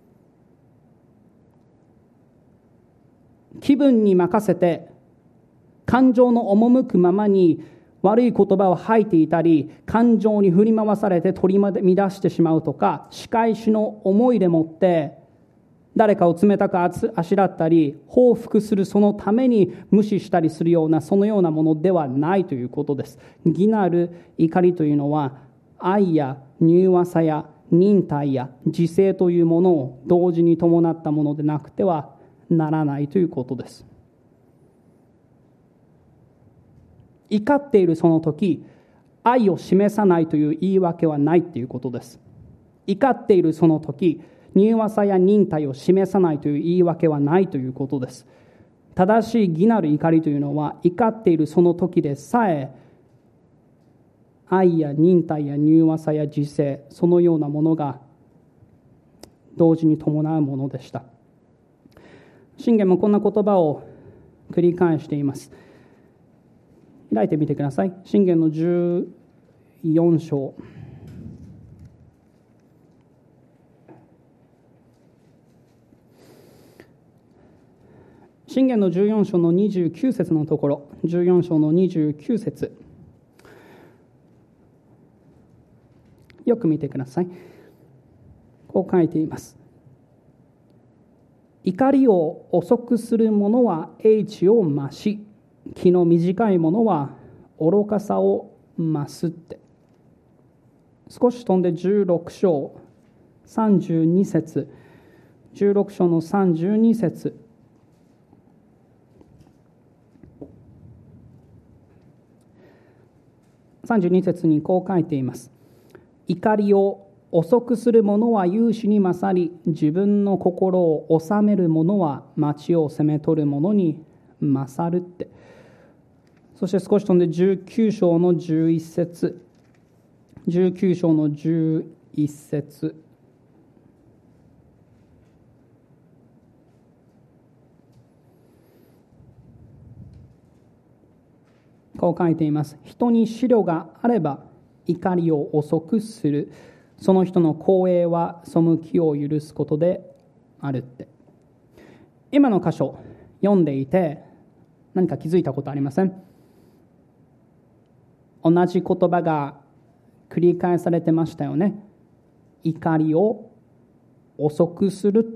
気分に任せて感情の赴くままに悪い言葉を吐いていたり、感情に振り回されて取り乱してしまうとか、仕返しの思いでもって誰かを冷たくあしらったり、報復するそのために無視したりするような、そのようなものではないということです。義なる怒りというのは、愛や柔和さや忍耐や自制というものを同時に伴ったものでなくてはならないということです。怒っているその時、愛を示さないという言い訳はないということです。怒っているその時、柔和さや忍耐を示さないという言い訳はないということです。正しい義なる怒りというのは、怒っているその時でさえ愛や忍耐や柔和さや自制、そのようなものが同時に伴うものでした。箴言もこんな言葉を繰り返しています。開いてみてください。箴言のじゅうよん章。 箴言のじゅうよん章のにじゅうきゅう節のところ、じゅうよん章のにじゅうきゅう節、よく見てください。こう書いています。怒りを遅くする者は英知を増し、気の短い者は愚かさを増すって。少し飛んでじゅうろく章さんじゅうに節、じゅうろく章のさんじゅうに節、さんじゅうに節にこう書いています。怒りを遅くする者は勇士に勝り、自分の心を治める者は町を攻め取る者に勝るって。そして少し飛んでじゅうきゅう章のじゅういち節、じゅうきゅう章のじゅういち節、こう書いています。人に思慮があれば怒りを遅くする。その人の行為は背きを許すことであるって。今の箇所読んでいて何か気づいたことありません？同じ言葉が繰り返されてましたよね。怒りを遅くするって。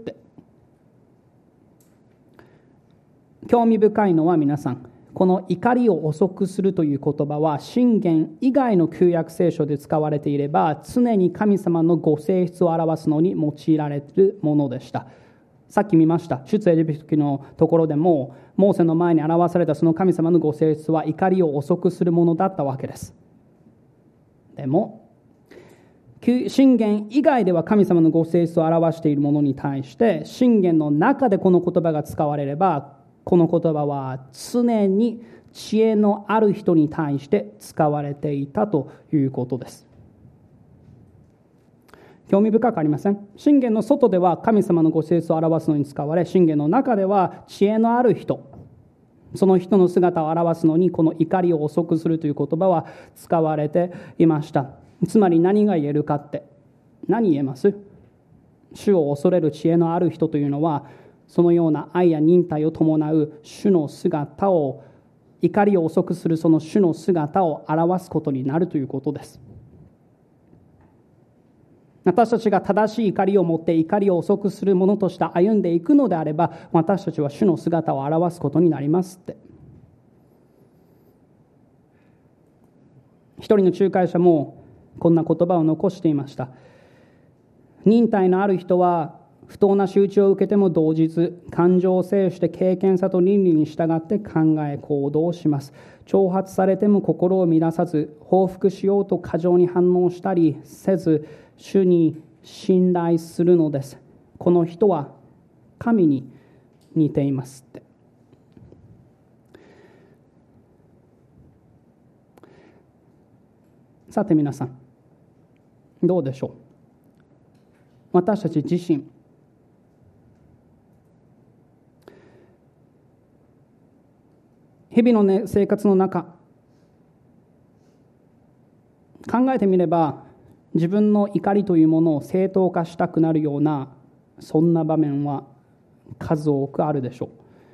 興味深いのは皆さん、この怒りを遅くするという言葉は箴言以外の旧約聖書で使われていれば常に神様のご性質を表すのに用いられるものでした。さっき見ました出エジプト記のところでもモーセの前に表されたその神様のご性質は怒りを遅くするものだったわけです。でも箴言以外では神様のご性質を表しているものに対して箴言の中でこの言葉が使われればこの言葉は常に知恵のある人に対して使われていたということです。興味深くありません？箴言の外では神様のご性質を表すのに使われ、箴言の中では知恵のある人、その人の姿を表すのにこの怒りを遅くするという言葉は使われていました。つまり何が言えるかって何言えます？主を恐れる知恵のある人というのはそのような愛や忍耐を伴う主の姿を、怒りを遅くするその主の姿を表すことになるということです。私たちが正しい怒りを持って怒りを遅くするものとして歩んでいくのであれば、私たちは主の姿を表すことになりますって。一人の仲介者もこんな言葉を残していました。忍耐のある人は不当な仕打ちを受けても動じず、感情を制して敬虔さと倫理に従って考え行動します。挑発されても心を乱さず、報復しようと過剰に反応したりせず、主に信頼するのです。この人は神に似ていますって。さて皆さん、どうでしょう？私たち自身、日々の、ね、生活の中、考えてみれば自分の怒りというものを正当化したくなるようなそんな場面は数多くあるでしょう。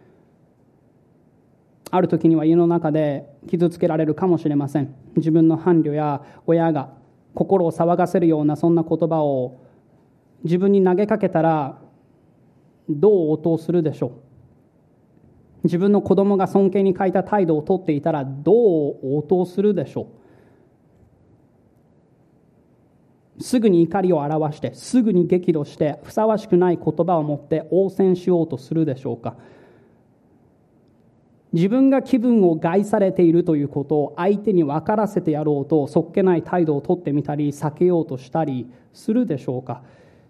ある時には家の中で傷つけられるかもしれません。自分の伴侶や親が心を騒がせるようなそんな言葉を自分に投げかけたらどう応答するでしょう。自分の子供が尊敬に欠いた態度をとっていたらどう応答するでしょう。すぐに怒りを表して、すぐに激怒して、ふさわしくない言葉を持って応戦しようとするでしょうか。自分が気分を害されているということを相手に分からせてやろうとそっけない態度をとってみたり避けようとしたりするでしょうか。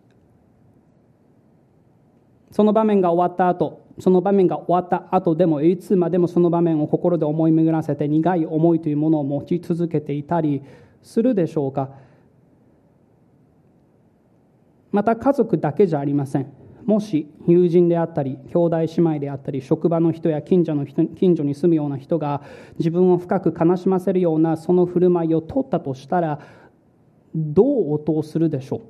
その場面が終わった後、その場面が終わった後でもいつまでもその場面を心で思い巡らせて苦い思いというものを持ち続けていたりするでしょうか。また家族だけじゃありません。もし友人であったり兄弟姉妹であったり職場の人や近所の人、近所に住むような人が自分を深く悲しませるようなその振る舞いを取ったとしたらどう応答するでしょう。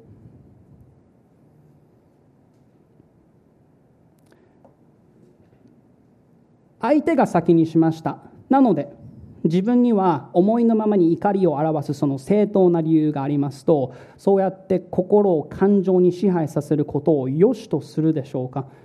相手が先にしました。なので自分には思いのままに怒りを表すその正当な理由がありますと、そうやって心を感情に支配させることを良しとするでしょうか。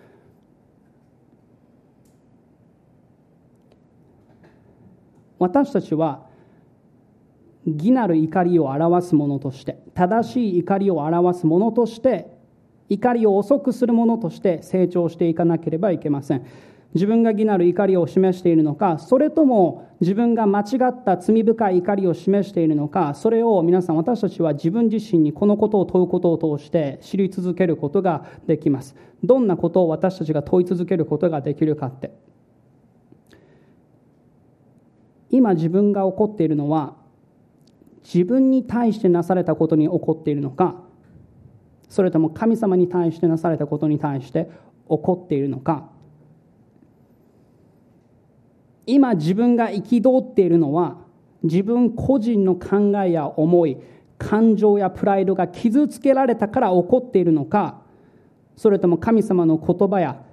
私たちは義なる怒りを表すものとして、正しい怒りを表すものとして、怒りを遅くするものとして成長していかなければいけません。自分が義なる怒りを示しているのか、それとも自分が間違った罪深い怒りを示しているのか、それを皆さん、私たちは自分自身にこのことを問うことを通して知り続けることができます。どんなことを私たちが問い続けることができるかって、今自分が怒っているのは自分に対してなされたことに怒っているのか、それとも神様に対してなされたことに対して怒っているのか。今自分が憤っているのは自分個人の考えや思い、感情やプライドが傷つけられたから怒っているのか、それとも神様の言葉や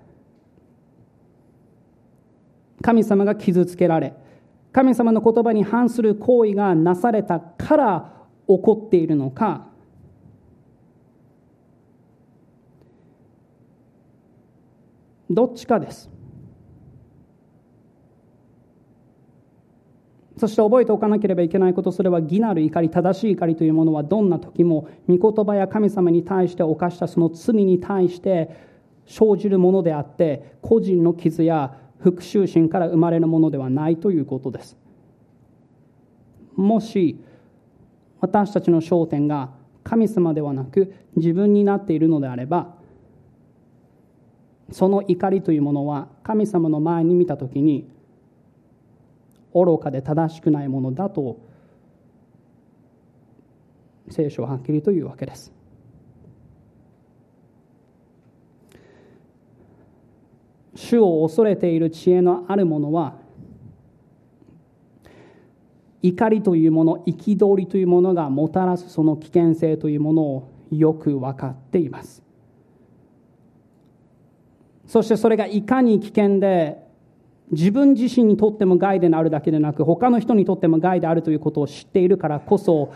神様が傷つけられ、神様の言葉に反する行為がなされたから怒っているのか。どっちかです。そして覚えておかなければいけないこと、それは義なる怒り、正しい怒りというものはどんな時も御言葉や神様に対して犯したその罪に対して生じるものであって、個人の傷や復讐心から生まれるものではないということです。もし私たちの焦点が神様ではなく自分になっているのであれば、その怒りというものは神様の前に見たときに愚かで正しくないものだと聖書ははっきりと言うわけです。主を恐れている知恵のある者は怒りというもの、憤りというものがもたらすその危険性というものをよく分かっています。そしてそれがいかに危険で自分自身にとっても害であるだけでなく、他の人にとっても害であるということを知っているからこそ、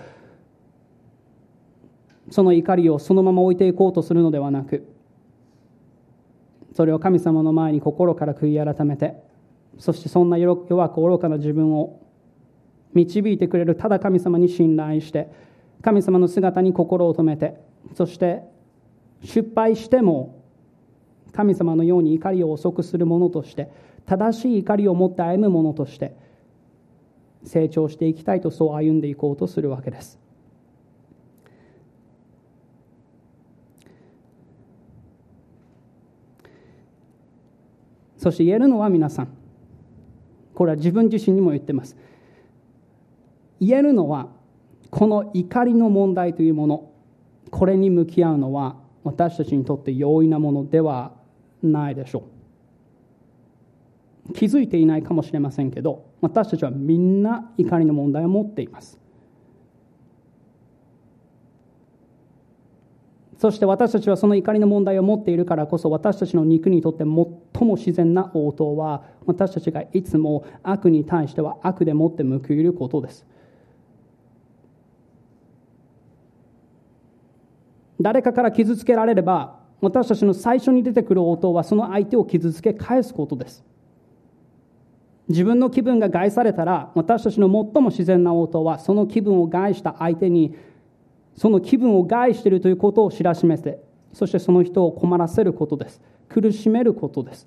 その怒りをそのまま置いていこうとするのではなく、それを神様の前に心から悔い改めて、そしてそんな弱く愚かな自分を導いてくれるただ神様に信頼して、神様の姿に心を留めて、そして失敗しても神様のように怒りを遅くするものとして、正しい怒りを持って歩むものとして成長していきたいと、そう歩んでいこうとするわけです。そして言えるのは、皆さん、これは自分自身にも言ってます。言えるのは、この怒りの問題というもの、これに向き合うのは私たちにとって容易なものではないでしょう。気づいていないかもしれませんけど、私たちはみんな怒りの問題を持っています。そして私たちはその怒りの問題を持っているからこそ、私たちの肉にとって最も自然な応答は、私たちがいつも悪に対しては悪でもって報いることです。誰かから傷つけられれば、私たちの最初に出てくる応答はその相手を傷つけ返すことです。自分の気分が害されたら、私たちの最も自然な応答は、その気分を害した相手にその気分を害しているということを知らしめて、そしてその人を困らせることです。苦しめることです。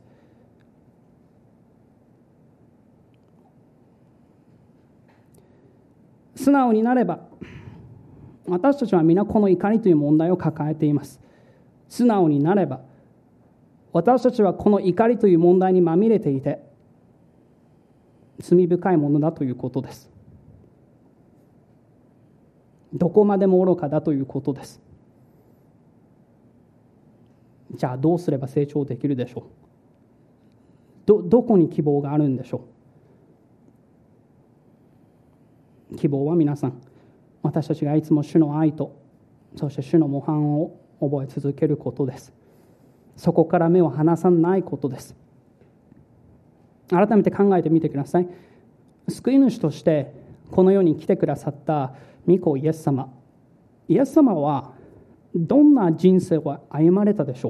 素直になれば、私たちは皆この怒りという問題を抱えています。素直になれば、私たちはこの怒りという問題にまみれていて、罪深いものだということです。どこまでも愚かだということです。じゃあどうすれば成長できるでしょう。ど、どこに希望があるんでしょう。希望は皆さん、私たちがいつも主の愛と、そして主の模範を覚え続けることです。そこから目を離さないことです。 改めて考えてみてください。救い主としてこの世に来てくださった御子イエス様、イエス様はどんな人生を歩まれたでしょう。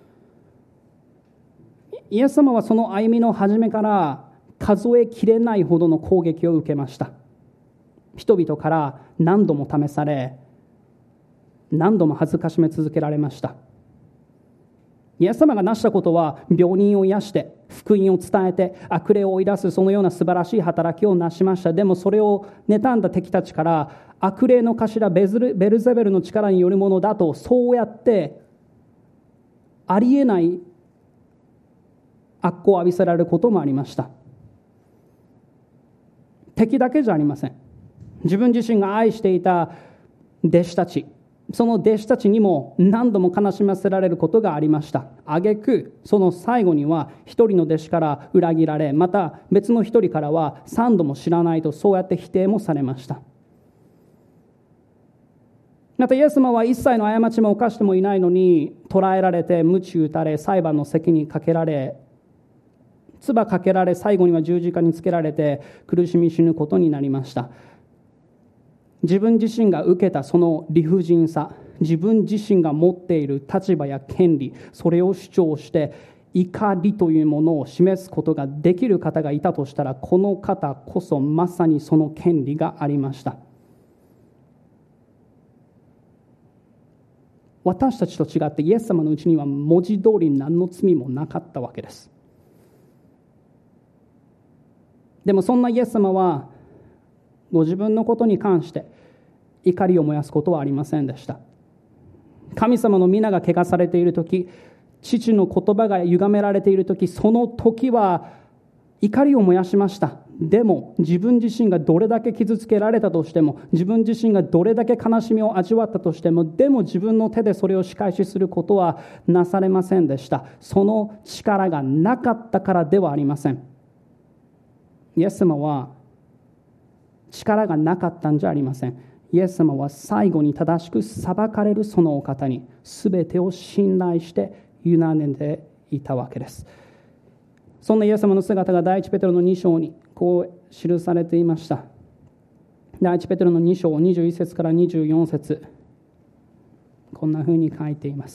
イエス様はその歩みの初めから数えきれないほどの攻撃を受けました。人々から何度も試され、何度も恥ずかしめ続けられました。イエス様がなしたことは、病人を癒して福音を伝えて悪霊を追い出す、そのような素晴らしい働きをなしました。でもそれを妬んだ敵たちから、悪霊の頭ベルゼベルの力によるものだと、そうやってありえない悪行を浴びせられることもありました。敵だけじゃありません。自分自身が愛していた弟子たち、その弟子たちにも何度も悲しませられることがありました。挙句その最後には一人の弟子から裏切られ、また別の一人からは三度も知らないと、そうやって否定もされました。またイエス様は一切の過ちも犯してもいないのに捕らえられて鞭打たれ、裁判の席にかけられ、唾かけられ、最後には十字架につけられて苦しみ死ぬことになりました。自分自身が受けたその理不尽さ、自分自身が持っている立場や権利、それを主張して怒りというものを示すことができる方がいたとしたら、この方こそまさにその権利がありました。私たちと違ってイエス様のうちには文字通り何の罪もなかったわけです。でもそんなイエス様はご自分のことに関して怒りを燃やすことはありませんでした。神様の皆が汚されているとき、父の言葉が歪められているとき、その時は怒りを燃やしました。でも自分自身がどれだけ傷つけられたとしても、自分自身がどれだけ悲しみを味わったとしても、でも自分の手でそれを仕返しすることはなされませんでした。その力がなかったからではありません。イエス様は力がなかったんじゃありません。イエス様は最後に正しく裁かれるそのお方に全てを信頼して委ねていたわけです。そんなイエス様の姿が第一ペテロのに章にこう記されていました。第一ペテロのに章にじゅういち節からにじゅうよん節、こんなふうに書いています。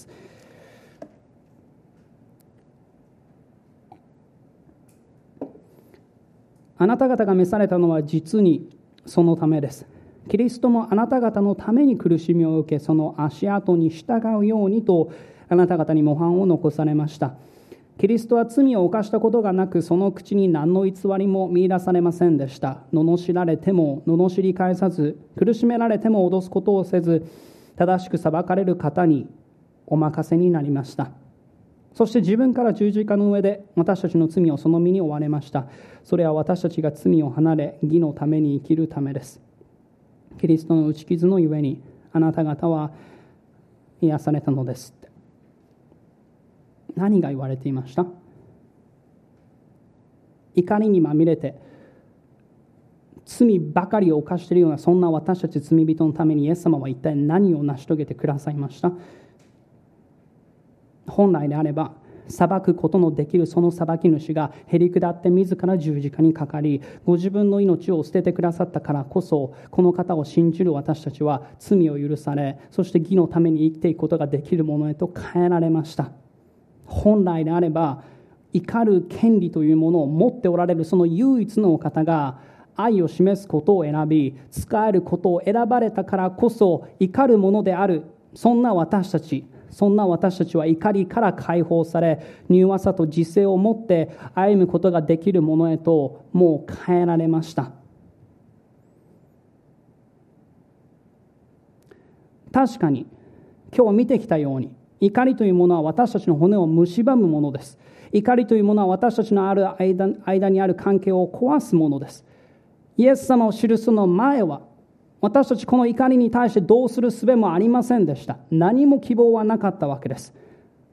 あなた方が召されたのは実にそのためです。キリストもあなた方のために苦しみを受け、その足跡に従うようにとあなた方に模範を残されました。キリストは罪を犯したことがなく、その口に何の偽りも見出されませんでした。罵られても罵り返さず、苦しめられても脅すことをせず、正しく裁かれる方にお任せになりました。そして自分から十字架の上で私たちの罪をその身に負われました。それは私たちが罪を離れ義のために生きるためです。キリストの打ち傷のゆえにあなた方は癒されたのですって。何が言われていました？怒りにまみれて罪ばかりを犯しているような、そんな私たち罪人のためにイエス様は一体何を成し遂げてくださいました？本来であれば裁くことのできるその裁き主がへり下って自ら十字架にかかり、ご自分の命を捨ててくださったからこそ、この方を信じる私たちは罪を許され、そして義のために生きていくことができるものへと変えられました。本来であれば怒る権利というものを持っておられるその唯一のお方が愛を示すことを選び、仕えることを選ばれたからこそ、怒るものであるそんな私たちそんな私たちは怒りから解放され、柔和さと自制を持って歩むことができるものへともう変えられました。確かに今日見てきたように、怒りというものは私たちの骨を蝕むものです。怒りというものは私たちのある 間, 間にある関係を壊すものです。イエス様を知るその前は、私たちこの怒りに対してどうする術もありませんでした。何も希望はなかったわけです。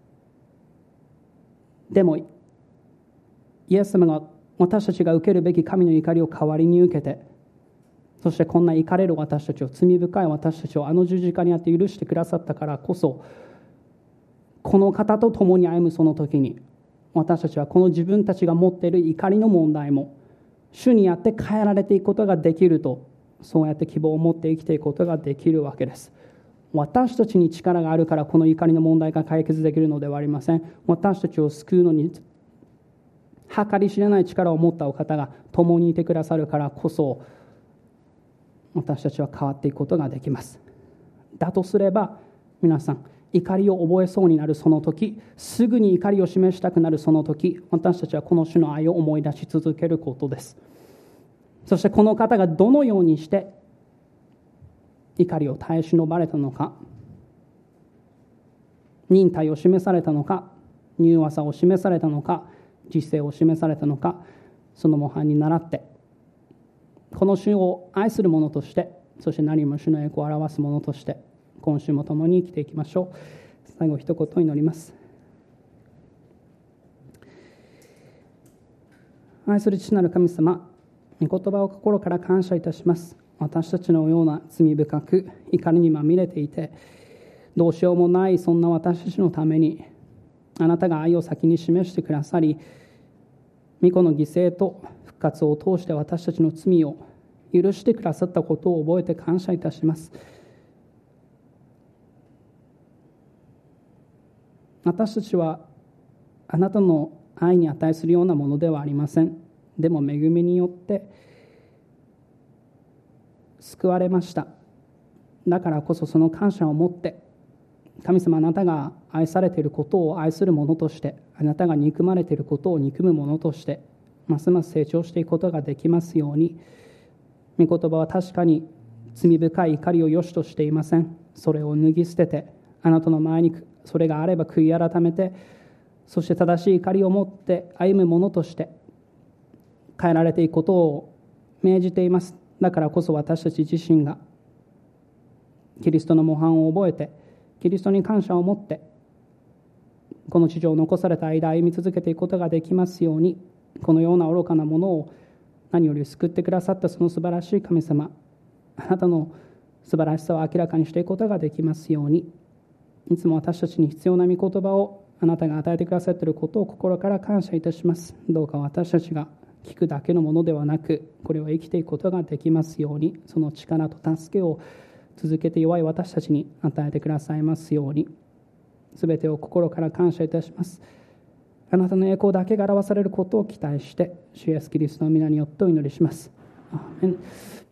でもイエス様が私たちが受けるべき神の怒りを代わりに受けて、そしてこんな怒れる私たちを、罪深い私たちをあの十字架にあって許してくださったからこそ、この方と共に歩むその時に私たちはこの自分たちが持っている怒りの問題も主にあって変えられていくことができると、そうやって希望を持って生きていくことができるわけです。私たちに力があるからこの怒りの問題が解決できるのではありません。私たちを救うのに計り知れない力を持ったお方が共にいてくださるからこそ、私たちは変わっていくことができます。だとすれば皆さん、怒りを覚えそうになるその時、すぐに怒りを示したくなるその時、私たちはこの主の愛を思い出し続けることです。そしてこの方がどのようにして怒りを耐え忍ばれたのか、忍耐を示されたのか、柔和さを示されたのか、実践を示されたのか、その模範に倣ってこの主を愛する者として、そして何も主の栄光を表す者として今週も共に生きていきましょう。最後一言祈ります。愛する父なる神様、御言葉を心から感謝いたします。私たちのような罪深く怒りにまみれていてどうしようもないそんな私たちのために、あなたが愛を先に示してくださり、御子の犠牲と復活を通して私たちの罪を許してくださったことを覚えて感謝いたします。私たちはあなたの愛に値するようなものではありません。でも恵みによって救われました。だからこそその感謝を持って、神様、あなたが愛されていることを愛する者として、あなたが憎まれていることを憎む者として、ますます成長していくことができますように。御言葉は確かに罪深い怒りを良しとしていません。それを脱ぎ捨てて、あなたの前にそれがあれば悔い改めて、そして正しい怒りを持って歩む者として変えられていくことを命じています。だからこそ私たち自身がキリストの模範を覚えて、キリストに感謝を持ってこの地上を残された間歩み続けていくことができますように。このような愚かなものを何より救ってくださったその素晴らしい神様、あなたの素晴らしさを明らかにしていくことができますように。いつも私たちに必要な御言葉をあなたが与えてくださっていることを心から感謝いたします。どうか私たちが聞くだけのものではなく、これを生きていくことができますように、その力と助けを続けて弱い私たちに与えてくださいますように。すべてを心から感謝いたします。あなたの栄光だけが表されることを期待して、主イエスキリストの皆によってお祈りします。アーメン。